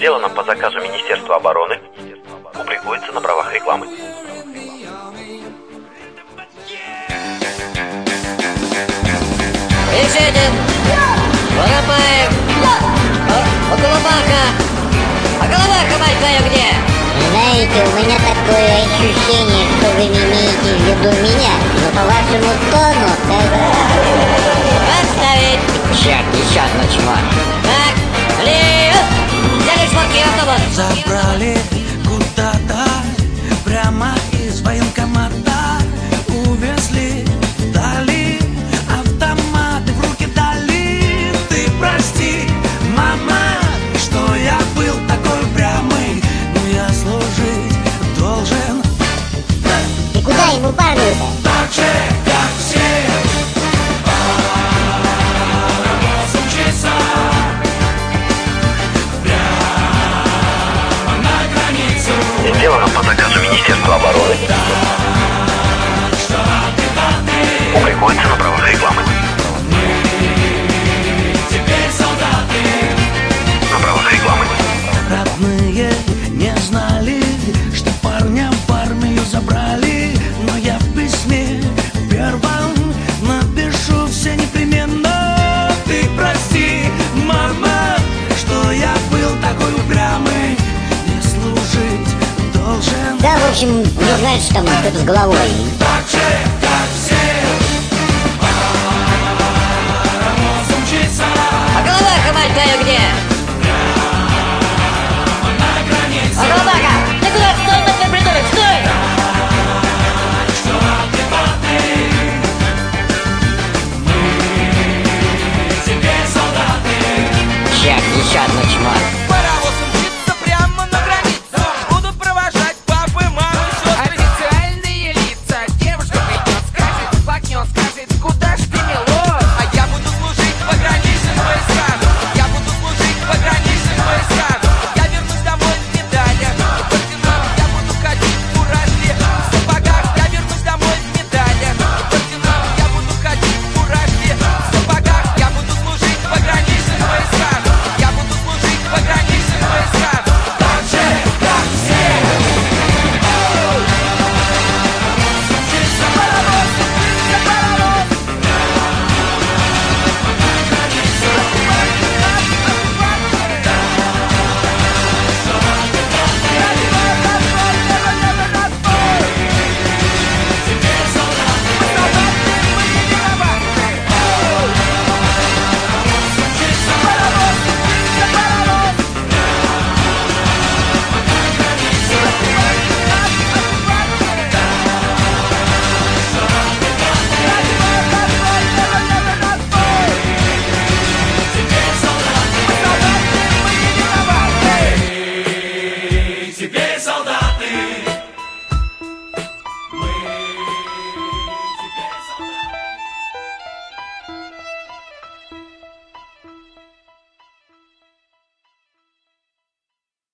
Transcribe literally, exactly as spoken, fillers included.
Сделано по заказу Министерства обороны. Публикуется на правах рекламы. Решетин, Воропаев, Околобака. А Головаха, мать твою, где? Знаете, у меня такое ощущение, что вы не имеете в виду меня, но по вашему тону, так... Отставить. Черт, еще одно чмо. Так, Лев, взяли шмотки в автобус. Забрали куда-то прямо из военкомата, увезли, дали автоматы в руки дали. Ты прости, мама, что я был такой упрямый, но я служить должен. Ты куда ему парню-то? Так же, как все. Сделано по заказу Министерства обороны. Публикуется на правах рекламы. На правах рекламы. Родные не знали, что парня в армию забрали, но я в письме первом напишу все непременно. Ты прости, мама, что я был такой упрямый, не служить должен. Да, в общем, не знаешь, что там кто-то с головой. Так же, как все, паровозом мчится. А Головаха, мать твою, где? А Головаха, ты куда? Стой, стой, придурок, стой! Черт, еще одно чмо.